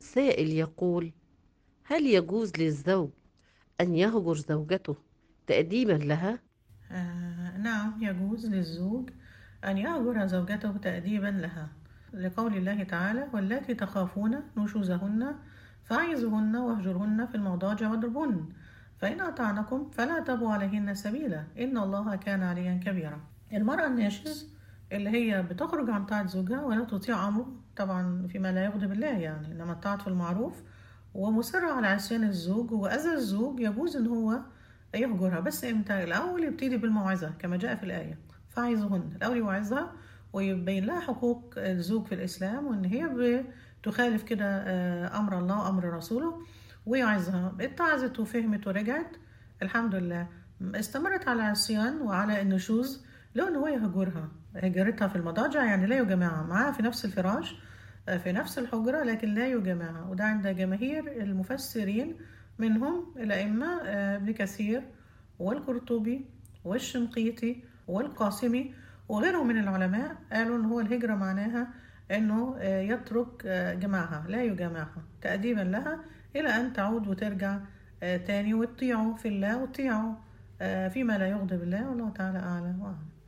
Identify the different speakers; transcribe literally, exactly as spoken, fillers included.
Speaker 1: سائل يقول: هل يجوز للزوج أن يهجر زوجته تأديبا لها؟
Speaker 2: آه نعم، يجوز للزوج أن يهجر زوجته تأديبا لها، لقول الله تعالى: واللاتي تخافون نشوزهن فاعظوهن واهجرهن في المضاجع واضربوهن، فإن أطعنكم فلا تبغوا عليهن سبيلا إن الله كان عليا كبيرا. المرأة الناشز اللي هي بتخرج عن طاعة زوجها ولا تطيع أمره، طبعا فيما لا يغضب الله يعني، إنما الطاعة في المعروف، ومصرة على عصيان الزوج وأذى الزوج، يجوز إن هو يهجرها. بس إمتى؟ الأول يبتدي بالموعظة كما جاء في الآية: فاعظهن. الأول يوعظها ويبين لها حقوق الزوج في الإسلام، وإن هي بتخالف كده آه، أمر الله وأمر رسوله، ويعظها. اتعظت وفهمت ورجعت، الحمد لله، استمرت على العصيان وعلى النشوز، لو إن هو يهجرها. هجرتها في المضاجع يعني لا يجامعها معاها في نفس الفراش، آه، في نفس الحجرة، لكن لا يجامعها. وده عند جماهير المفسرين، منهم الأئمة آه، ابن كثير والقرطبي والشنقيطي والقاسمي وغيرهم من العلماء، قالوا ان هو الهجرة معناها انه آه، يترك آه، جماعها، لا يجامعها، تأديبا لها الى ان تعود وترجع آه، تاني، وتطيعوا في الله وتطيعوا آه، فيما لا يغضب الله. والله تعالى اعلم وأعلم.